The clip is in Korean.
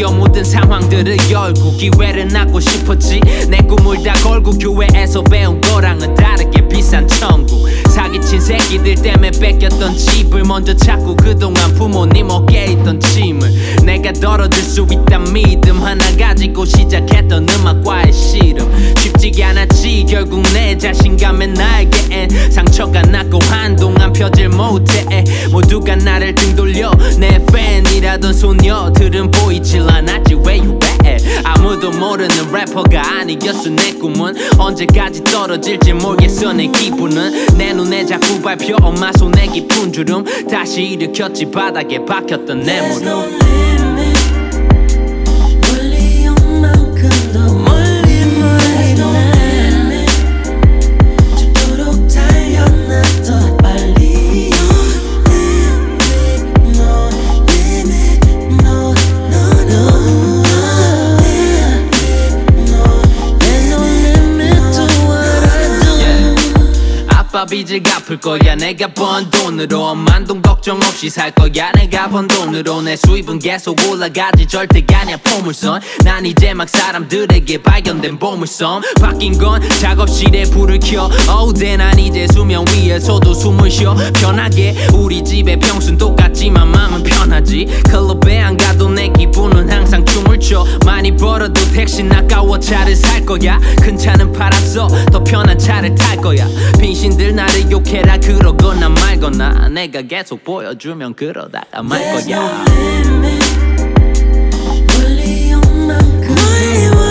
숨겨 모든 상황들을 열고 기회를 낳고 싶었지. 내 꿈을 다 걸고 교회에서 배운 거랑은 다르게 비싼 천국. 사기친 새끼들 때문에 뺏겼던 집을 먼저 찾고 그동안 부모님 어깨에 있던 짐을 내가 덜어줄 수 있단 믿음 하나 가지고 시작했던 음악과의 씨름. 쉽지가 않았지. 결국 내 자신감에 나에겐 상처가 났고 한동안 펴질 못해. 모두가 나를 등 돌려 내 팬이라던 소녀들은 보이질 않았지. Where you at? 아무도 모르는 래퍼가 아니었어. 내 꿈은 언제까지 떨어질지 모르겠어. 내 기분은 내 눈에 자꾸 밟혀. 엄마 손에 깊은 주름 다시 일으켰지. 바닥에 박혔던 내 무릎. 아빠 빚을 갚을 거야 내가 번 돈으로. 엄만 돈 걱정 없이 살 거야 내가 번 돈으로. 내 수입은 계속 올라가지 절대가 아니야 포물선. 난 이제 막 사람들에게 발견된 보물섬. 바뀐 건 작업실에 불을 켜 all day. 난 이제 수면 위에서도 숨을 쉬어 편하게. 우리 집의 평수는 똑같지만 마음은 편하지. 클럽에 안 가도 내 기분은 항상 춤을 춰. 많이 벌어도 택시는 아까워 차를 살 거야. 큰 차는 팔았어 더 편한 차를 탈 거야. 빈신들 나를 욕해라 그러거나 말거나 내가 계속 보여주면 그러다가 말 거야. 멀리 온 만큼